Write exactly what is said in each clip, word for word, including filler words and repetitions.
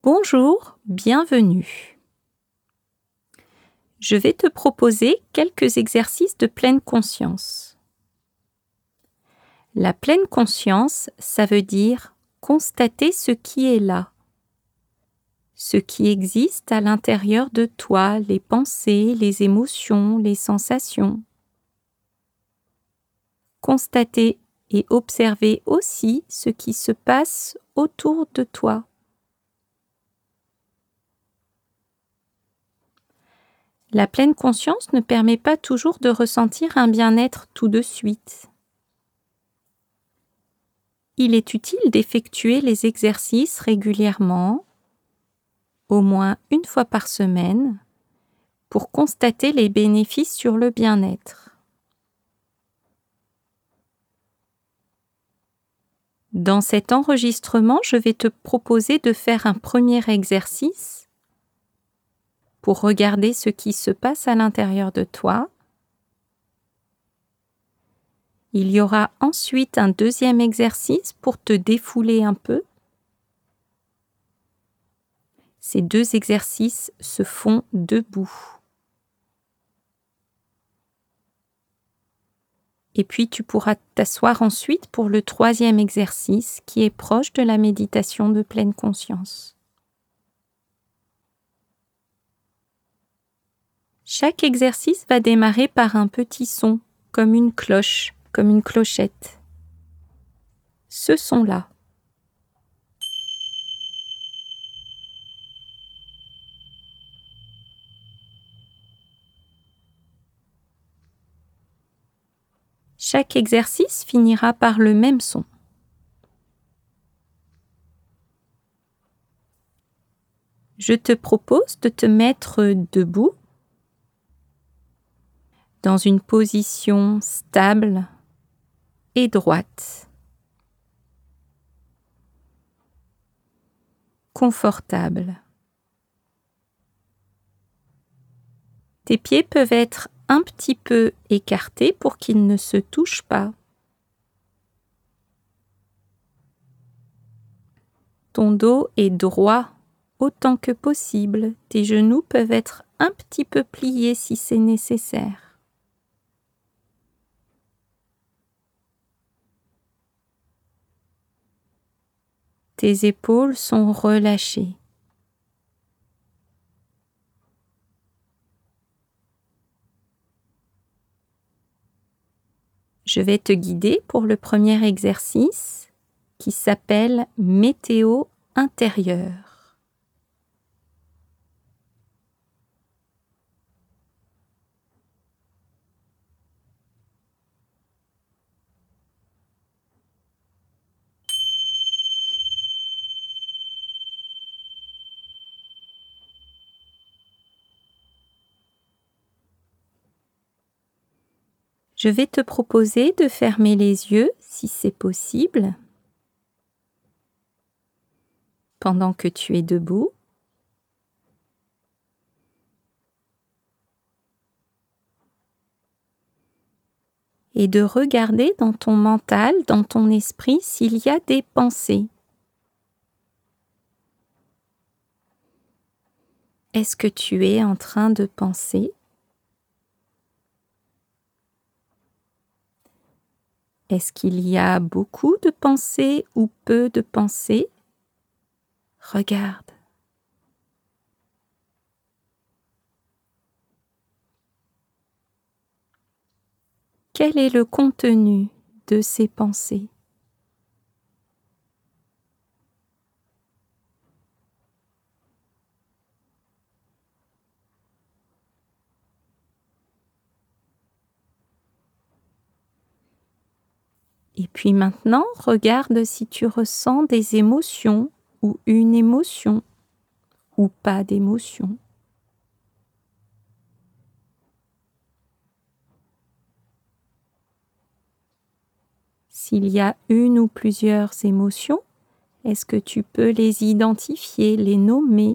Bonjour, bienvenue. Je vais te proposer quelques exercices de pleine conscience. La pleine conscience, ça veut dire constater ce qui est là, ce qui existe à l'intérieur de toi, les pensées, les émotions, les sensations. Constater et observer aussi ce qui se passe autour de toi. La pleine conscience ne permet pas toujours de ressentir un bien-être tout de suite. Il est utile d'effectuer les exercices régulièrement, au moins une fois par semaine, pour constater les bénéfices sur le bien-être. Dans cet enregistrement, je vais te proposer de faire un premier exercice pour regarder ce qui se passe à l'intérieur de toi. Il y aura ensuite un deuxième exercice pour te défouler un peu. Ces deux exercices se font debout. Et puis tu pourras t'asseoir ensuite pour le troisième exercice qui est proche de la méditation de pleine conscience. Chaque exercice va démarrer par un petit son, comme une cloche, comme une clochette. Ce son-là. Chaque exercice finira par le même son. Je te propose de te mettre debout, dans une position stable et droite, confortable. Tes pieds peuvent être un petit peu écartés pour qu'ils ne se touchent pas. Ton dos est droit autant que possible. Tes genoux peuvent être un petit peu pliés si c'est nécessaire. Tes épaules sont relâchées. Je vais te guider pour le premier exercice qui s'appelle météo intérieure. Je vais te proposer de fermer les yeux si c'est possible pendant que tu es debout. Et de regarder dans ton mental, dans ton esprit, s'il y a des pensées. Est-ce que tu es en train de penser? Est-ce qu'il y a beaucoup de pensées ou peu de pensées? Regarde. Quel est le contenu de ces pensées? Et puis maintenant, regarde si tu ressens des émotions ou une émotion ou pas d'émotion. S'il y a une ou plusieurs émotions, est-ce que tu peux les identifier, les nommer?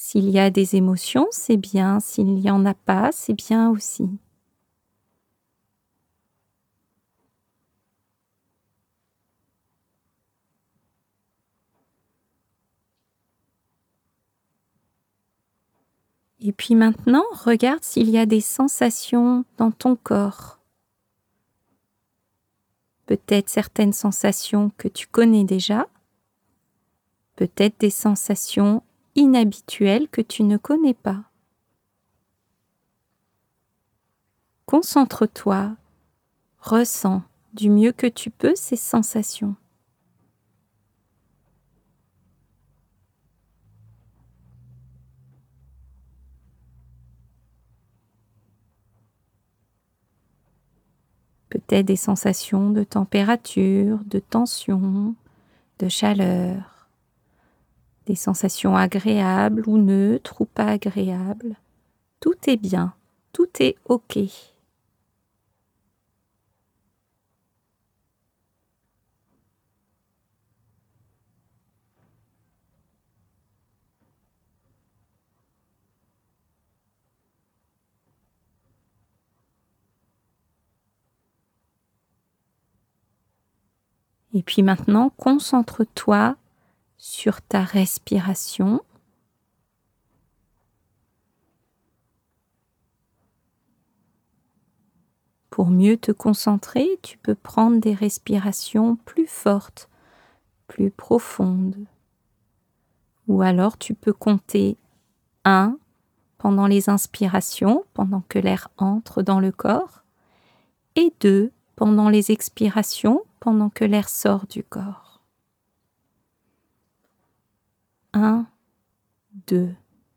S'il y a des émotions, c'est bien. S'il n'y en a pas, c'est bien aussi. Et puis maintenant, regarde s'il y a des sensations dans ton corps. Peut-être certaines sensations que tu connais déjà, peut-être des sensations inhabituelles que tu ne connais pas. Concentre-toi, ressens du mieux que tu peux ces sensations. Peut-être des sensations de température, de tension, de chaleur, des sensations agréables ou neutres ou pas agréables. Tout est bien, tout est OK. Et puis maintenant, concentre-toi sur ta respiration. Pour mieux te concentrer, tu peux prendre des respirations plus fortes, plus profondes. Ou alors tu peux compter un pendant les inspirations, pendant que l'air entre dans le corps, et deux pendant les expirations, pendant que l'air sort du corps. un, deux.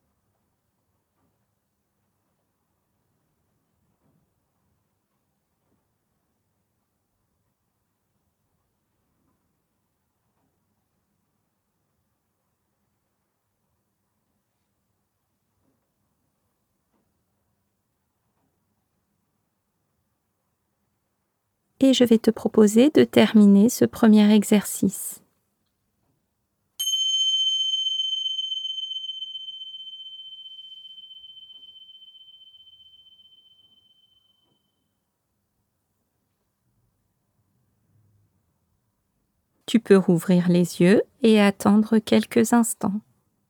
Et je vais te proposer de terminer ce premier exercice. Tu peux rouvrir les yeux et attendre quelques instants.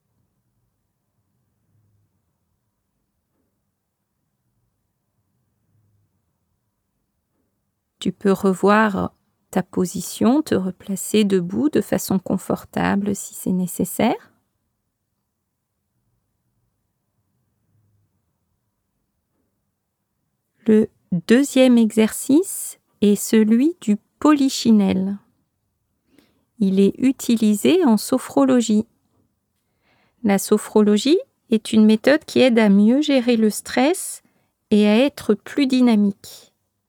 Tu peux revoir ta position, te replacer debout de façon confortable si c'est nécessaire. Le deuxième exercice est celui du polichinelle. Il est utilisé en sophrologie. La sophrologie est une méthode qui aide à mieux gérer le stress et à être plus dynamique.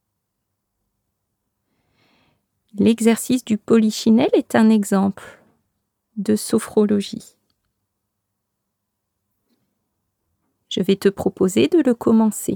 L'exercice du polichinelle est un exemple de sophrologie. Je vais te proposer de le commencer.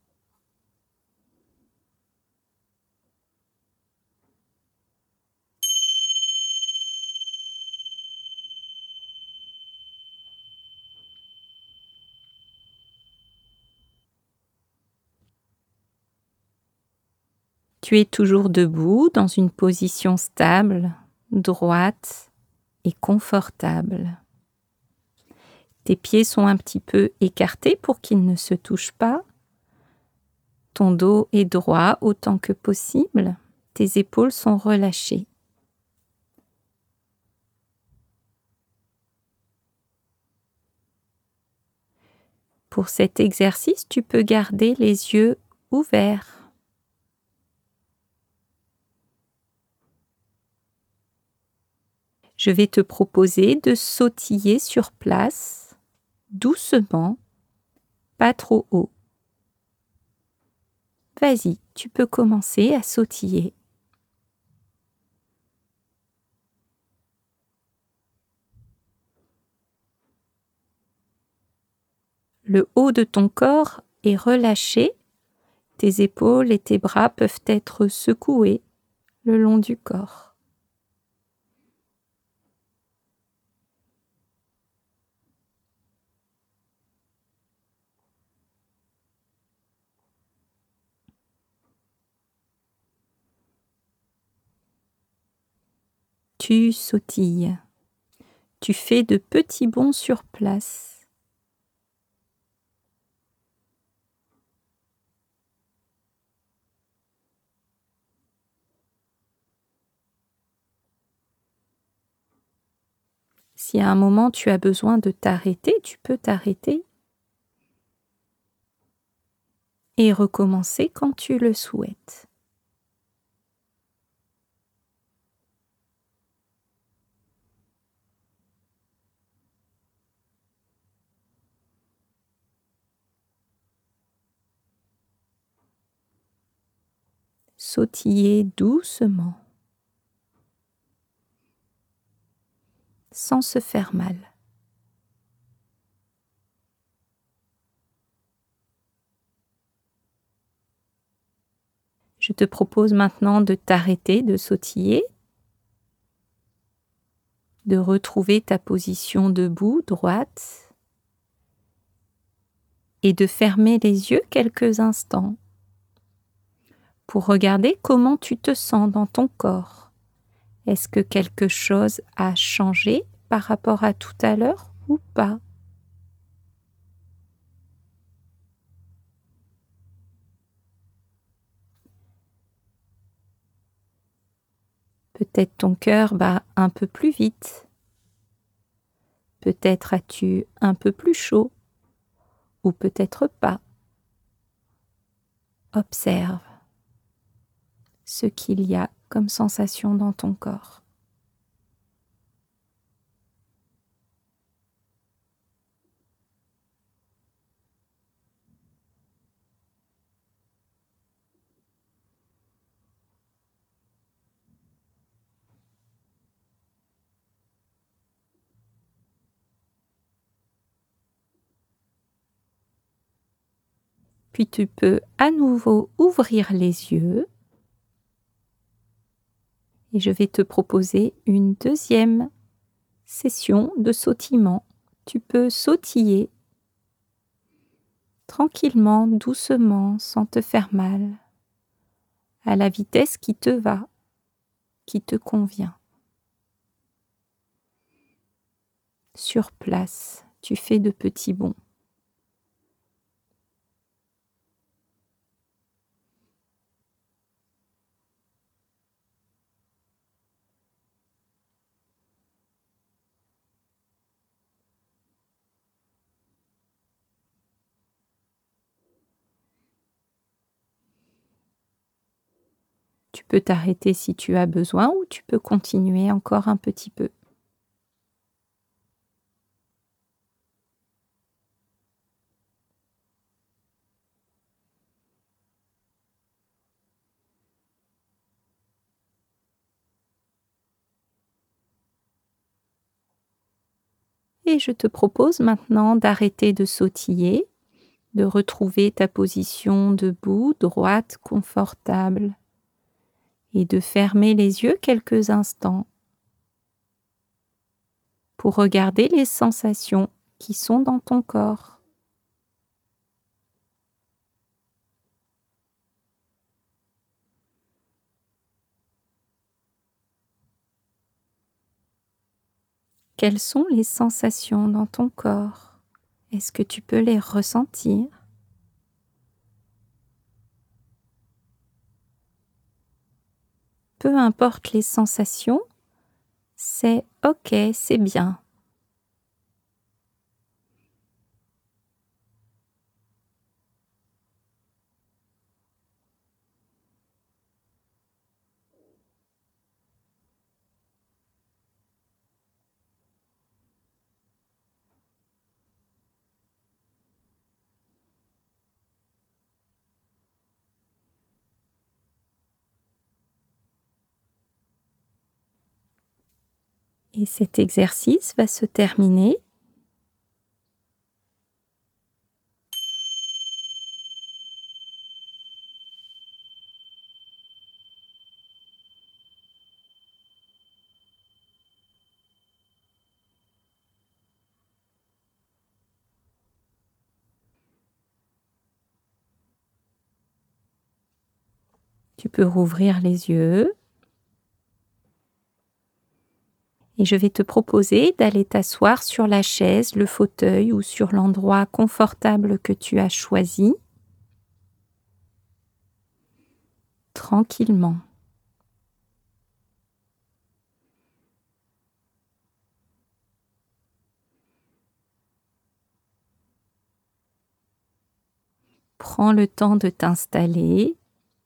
Tu es toujours debout dans une position stable, droite et confortable. Tes pieds sont un petit peu écartés pour qu'ils ne se touchent pas. Ton dos est droit autant que possible. Tes épaules sont relâchées. Pour cet exercice, tu peux garder les yeux ouverts. Je vais te proposer de sautiller sur place, doucement, pas trop haut. Vas-y, tu peux commencer à sautiller. Le haut de ton corps est relâché, tes épaules et tes bras peuvent être secoués le long du corps. Tu sautilles. Tu fais de petits bonds sur place. Si à un moment tu as besoin de t'arrêter, tu peux t'arrêter et recommencer quand tu le souhaites. Sautiller doucement, sans se faire mal. Je te propose maintenant de t'arrêter de sautiller, de retrouver ta position debout, droite, et de fermer les yeux quelques instants pour regarder comment tu te sens dans ton corps. Est-ce que quelque chose a changé par rapport à tout à l'heure ou pas? Peut-être ton cœur bat un peu plus vite. Peut-être as-tu un peu plus chaud ou peut-être pas. Observe ce qu'il y a comme sensation dans ton corps. Puis tu peux à nouveau ouvrir les yeux et je vais te proposer une deuxième session de sautillement. Tu peux sautiller tranquillement, doucement, sans te faire mal, à la vitesse qui te va, qui te convient. Sur place, tu fais de petits bonds. Tu peux t'arrêter si tu as besoin ou tu peux continuer encore un petit peu. Et je te propose maintenant d'arrêter de sautiller, de retrouver ta position debout, droite, confortable, et de fermer les yeux quelques instants pour regarder les sensations qui sont dans ton corps. Quelles sont les sensations dans ton corps? Est-ce que tu peux les ressentir? Peu importe les sensations, c'est OK, c'est bien. Et cet exercice va se terminer. Tu peux rouvrir les yeux. Et je vais te proposer d'aller t'asseoir sur la chaise, le fauteuil ou sur l'endroit confortable que tu as choisi, tranquillement. Prends le temps de t'installer.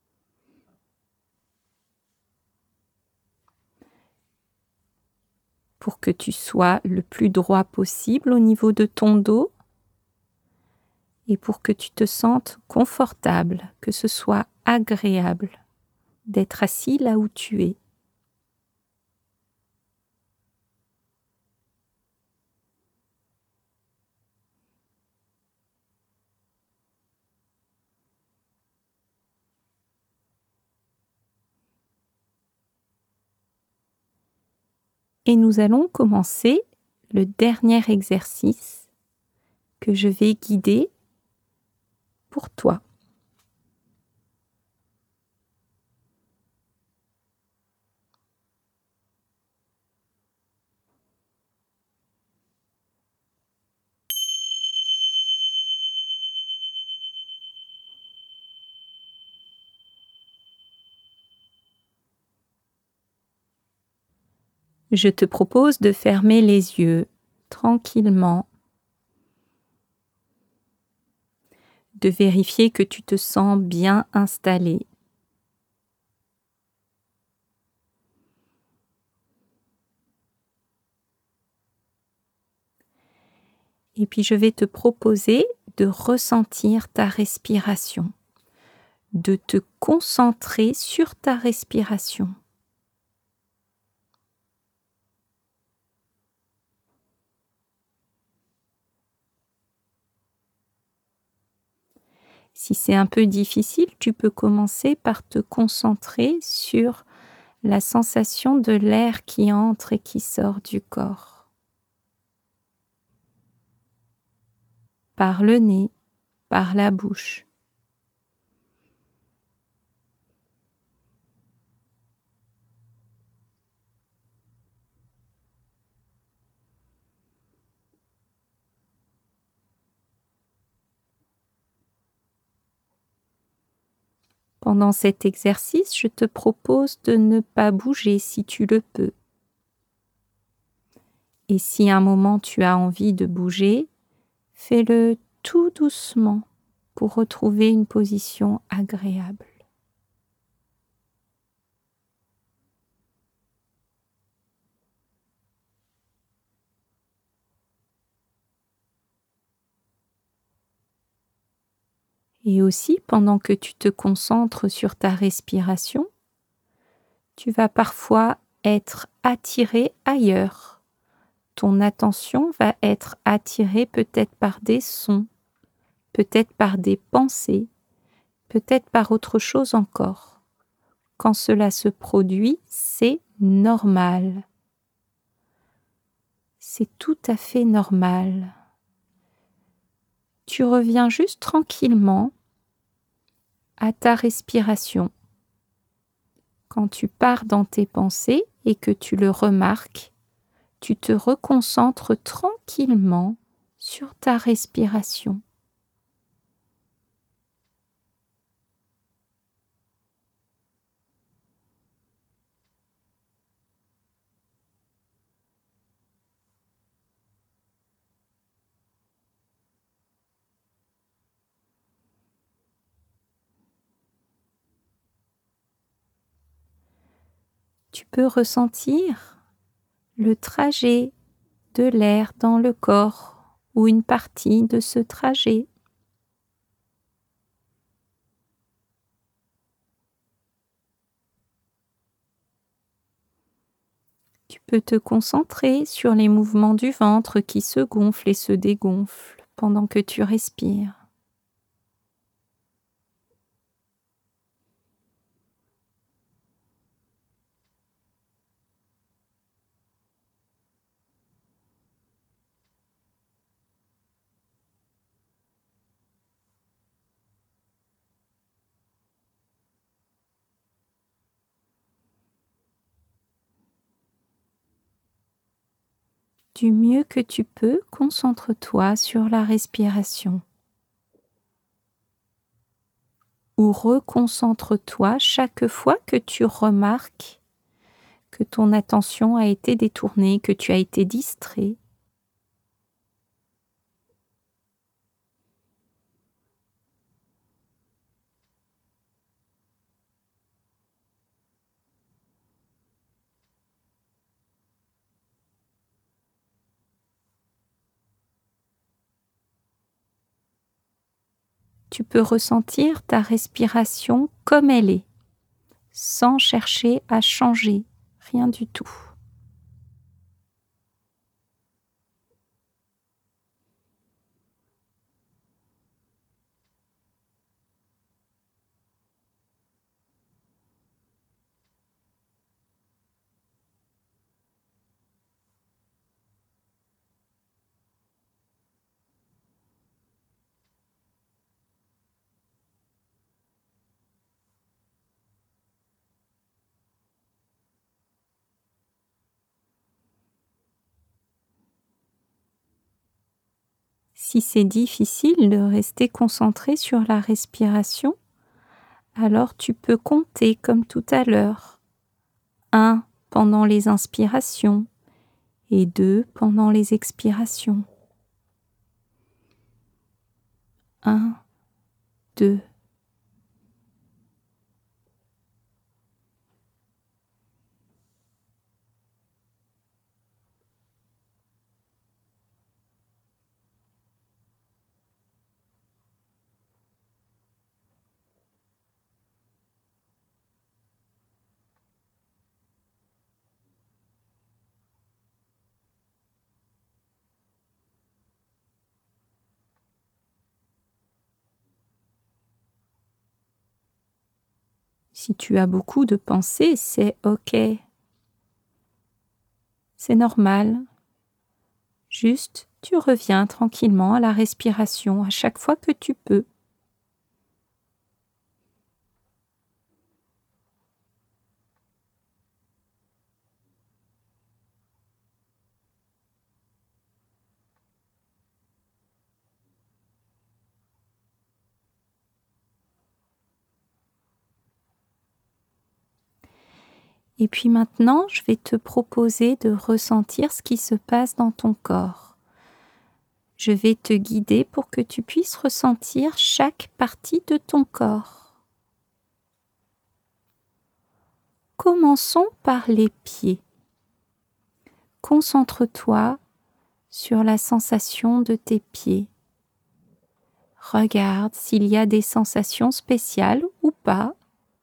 Pour que tu sois le plus droit possible au niveau de ton dos et pour que tu te sentes confortable, que ce soit agréable d'être assis là où tu es. Et nous allons commencer le dernier exercice que je vais guider pour toi. Je te propose de fermer les yeux tranquillement, de vérifier que tu te sens bien installé. Et puis je vais te proposer de ressentir ta respiration, de te concentrer sur ta respiration. Si c'est un peu difficile, tu peux commencer par te concentrer sur la sensation de l'air qui entre et qui sort du corps. Par le nez, par la bouche. Pendant cet exercice, je te propose de ne pas bouger si tu le peux. Et si à un moment tu as envie de bouger, fais-le tout doucement pour retrouver une position agréable. Et aussi, pendant que tu te concentres sur ta respiration, tu vas parfois être attiré ailleurs. Ton attention va être attirée peut-être par des sons, peut-être par des pensées, peut-être par autre chose encore. Quand cela se produit, c'est normal. C'est tout à fait normal. Tu reviens juste tranquillement à ta respiration. Quand tu pars dans tes pensées et que tu le remarques, tu te reconcentres tranquillement sur ta respiration. Tu peux ressentir le trajet de l'air dans le corps ou une partie de ce trajet. Tu peux te concentrer sur les mouvements du ventre qui se gonflent et se dégonflent pendant que tu respires. Du mieux que tu peux, concentre-toi sur la respiration. Ou reconcentre-toi chaque fois que tu remarques que ton attention a été détournée, que tu as été distrait. Tu peux ressentir ta respiration comme elle est, sans chercher à changer, rien du tout. Si c'est difficile de rester concentré sur la respiration, alors tu peux compter comme tout à l'heure. un pendant les inspirations et deux pendant les expirations. un, deux. Si tu as beaucoup de pensées, c'est OK. C'est normal. Juste, tu reviens tranquillement à la respiration à chaque fois que tu peux. Et puis maintenant, je vais te proposer de ressentir ce qui se passe dans ton corps. Je vais te guider pour que tu puisses ressentir chaque partie de ton corps. Commençons par les pieds. Concentre-toi sur la sensation de tes pieds. Regarde s'il y a des sensations spéciales ou pas.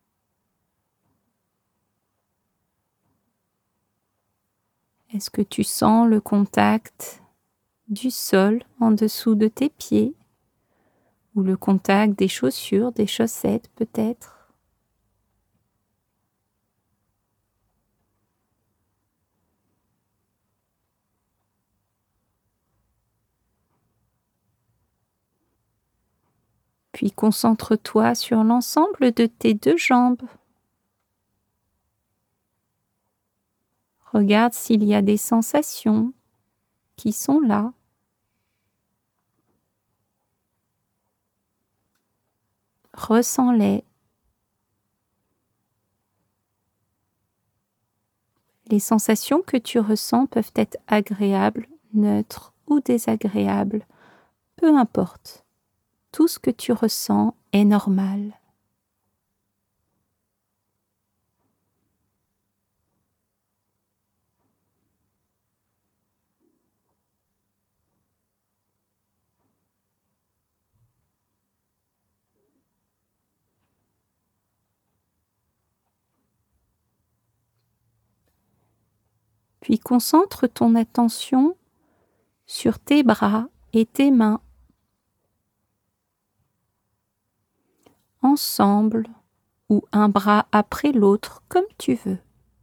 Est-ce que tu sens le contact du sol en dessous de tes pieds ou le contact des chaussures, des chaussettes peut-être? Puis concentre-toi sur l'ensemble de tes deux jambes. Regarde s'il y a des sensations qui sont là. Ressens-les. Les sensations que tu ressens peuvent être agréables, neutres ou désagréables, peu importe. Tout ce que tu ressens est normal. Puis concentre ton attention sur tes bras et tes mains, ensemble ou un bras après l'autre, comme tu veux.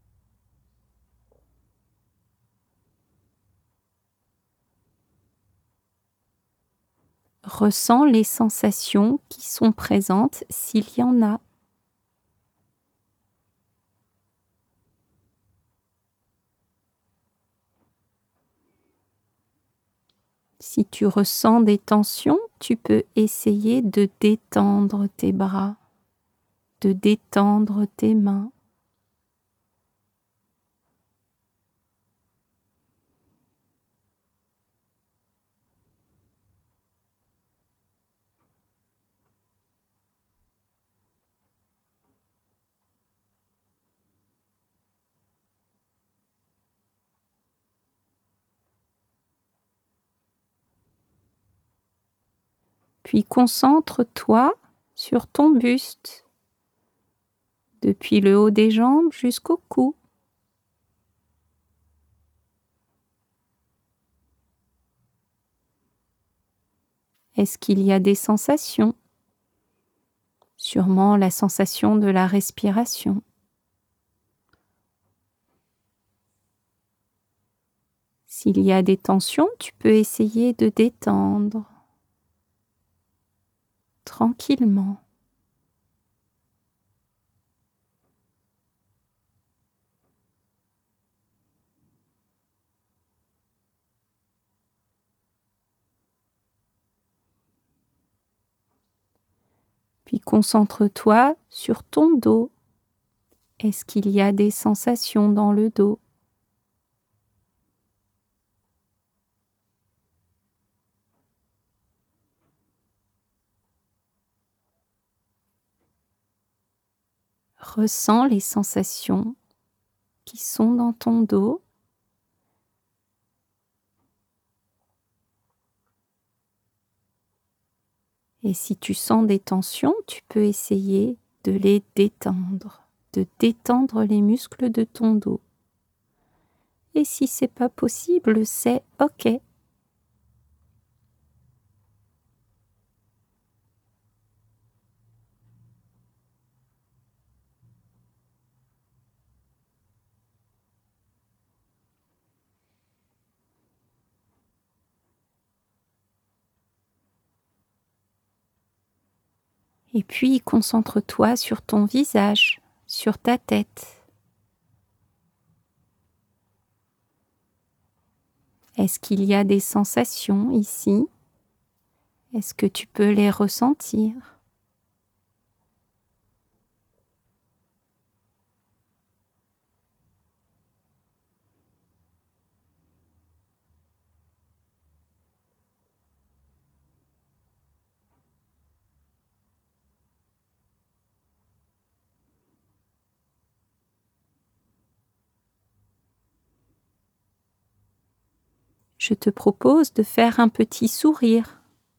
Ressens les sensations qui sont présentes s'il y en a. Si tu ressens des tensions, tu peux essayer de détendre tes bras, de détendre tes mains. Puis concentre-toi sur ton buste, depuis le haut des jambes jusqu'au cou. Est-ce qu'il y a des sensations? Sûrement la sensation de la respiration. S'il y a des tensions, tu peux essayer de détendre tranquillement. Puis concentre-toi sur ton dos. Est-ce qu'il y a des sensations dans le dos? Ressens les sensations qui sont dans ton dos. Et si tu sens des tensions, tu peux essayer de les détendre, de détendre les muscles de ton dos. Et si c'est pas possible, c'est OK. Et puis concentre-toi sur ton visage, sur ta tête. Est-ce qu'il y a des sensations ici? Est-ce que tu peux les ressentir? Je te propose de faire un petit sourire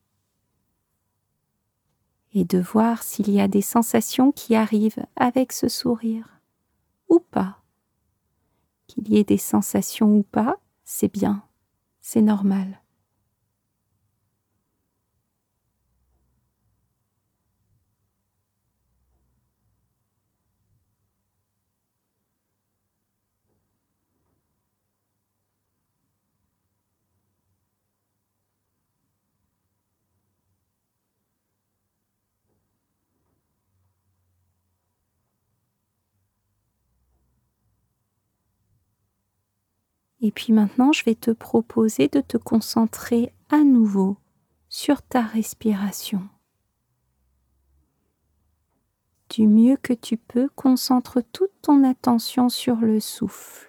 et de voir s'il y a des sensations qui arrivent avec ce sourire ou pas. Qu'il y ait des sensations ou pas, c'est bien, c'est normal. Et puis maintenant, je vais te proposer de te concentrer à nouveau sur ta respiration. Du mieux que tu peux, concentre toute ton attention sur le souffle.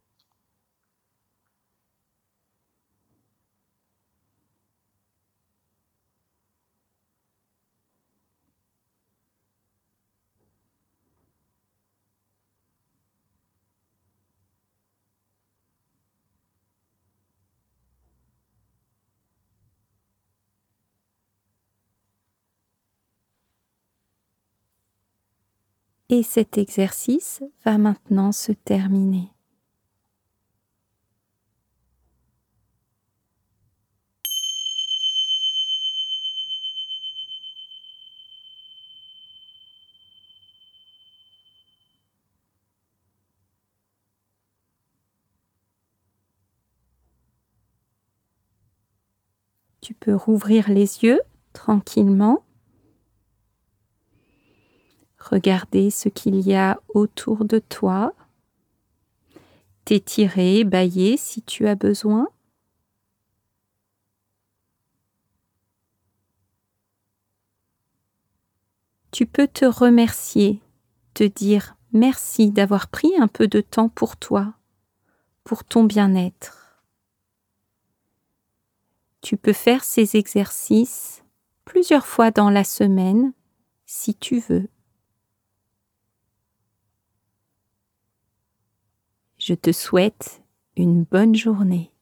Et cet exercice va maintenant se terminer. Tu peux rouvrir les yeux tranquillement. Regarder ce qu'il y a autour de toi. T'étirer, bâiller si tu as besoin. Tu peux te remercier, te dire merci d'avoir pris un peu de temps pour toi, pour ton bien-être. Tu peux faire ces exercices plusieurs fois dans la semaine si tu veux. Je te souhaite une bonne journée.